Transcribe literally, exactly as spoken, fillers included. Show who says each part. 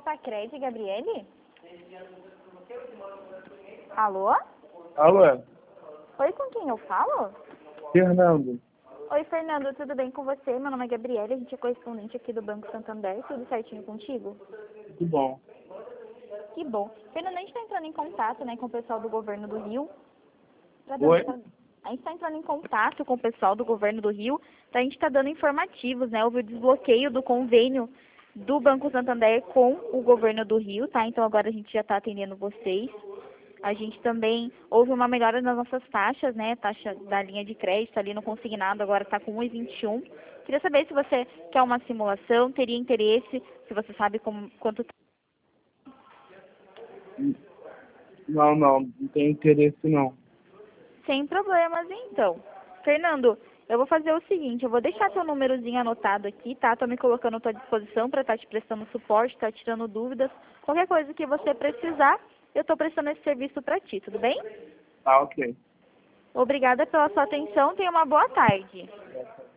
Speaker 1: Cred, Gabriele? Alô?
Speaker 2: Alô?
Speaker 1: Oi, com quem eu falo?
Speaker 2: Fernando.
Speaker 1: Oi, Fernando, tudo bem com você? Meu nome é Gabriele, a gente é correspondente aqui do Banco Santander, tudo certinho contigo?
Speaker 2: Tudo bom.
Speaker 1: Que bom. Fernando, a gente está entrando em contato, né, com o pessoal do governo do Rio. Pra dar-
Speaker 2: Oi?
Speaker 1: pra- A gente está entrando em contato com o pessoal do governo do Rio, pra gente estar dando informativos, né? Houve o desbloqueio do convênio do Banco Santander com o governo do Rio, tá? Então agora a gente já está atendendo vocês. A gente também houve uma melhora nas nossas taxas, né? Taxa da linha de crédito ali no consignado agora está com um vírgula vinte e um. Queria saber se você quer uma simulação, teria interesse, se você sabe como, quanto.
Speaker 2: Não, não, não tenho interesse não.
Speaker 1: Sem problemas, então. Fernando, eu vou fazer o seguinte, eu vou deixar seu númerozinho anotado aqui, tá? Tô me colocando à tua disposição para estar te prestando suporte, tá tirando dúvidas. Qualquer coisa que você precisar, eu tô prestando esse serviço para ti, tudo bem?
Speaker 2: Tá, ok.
Speaker 1: Obrigada pela sua atenção, tenha uma boa tarde.